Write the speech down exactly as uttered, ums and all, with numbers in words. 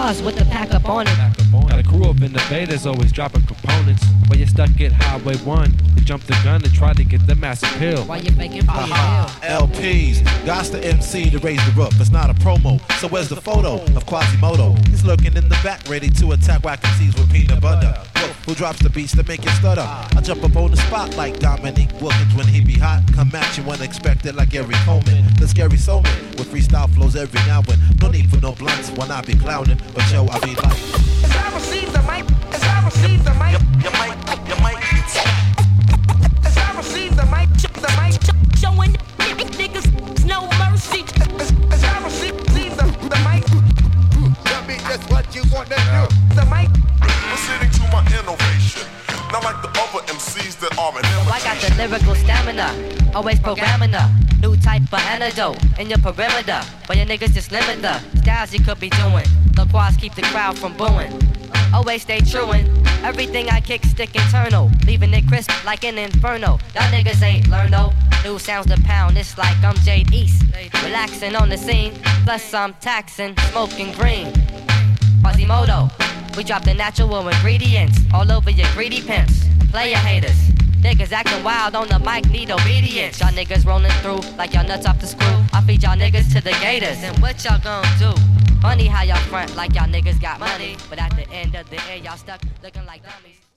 cars with the pack up on it. Got a crew up in the bay that's always dropping components. While you're stuck at Highway one, you jump the gun to try to get the massive pill. While you're faking for your bill. L Ps, God's the M C to raise the roof. It's not a promo, so where's the photo of Quasimodo? He's lurking in the back, ready to attack wacky C's with peanut butter. Wolf, who drops the beats to make you stutter? I jump up on the spot like Dominique Wilkins when he be hot. Come at you unexpected like Gary Coleman. The scary soulman with freestyle flows every now and. No need for no blunts when I be clowning, but yo, I be like. As I receive the mic, as I receive the mic, your mic, your mic. As I receive the mic, the mic, Showing niggas no mercy. as, as I receive the, the mic, Tell me just what you want to do. the mic. Proceeding to my innovation. Not like the other M Cs that are an I got the lyrical stamina, always programming her. New type of antidote in your perimeter. But your niggas just limit the styles you could be doing. The quads keep the crowd from booing. Always stay truein'. Everything I kick stick internal, leaving it crisp like an inferno. Y'all niggas ain't learn though. New sounds to pound, it's like I'm Jade East. Relaxing on the scene, plus I'm taxing, smoking green. Quasimodo, we drop the natural ingredients all over your greedy pimps. Player haters, niggas acting wild on the mic, need obedience. Y'all niggas rolling through like y'all nuts off the screw. I feed y'all niggas to the gators, and what y'all gon' do? Funny how y'all front like y'all niggas got money, but at the end of the day y'all stuck looking like dummies.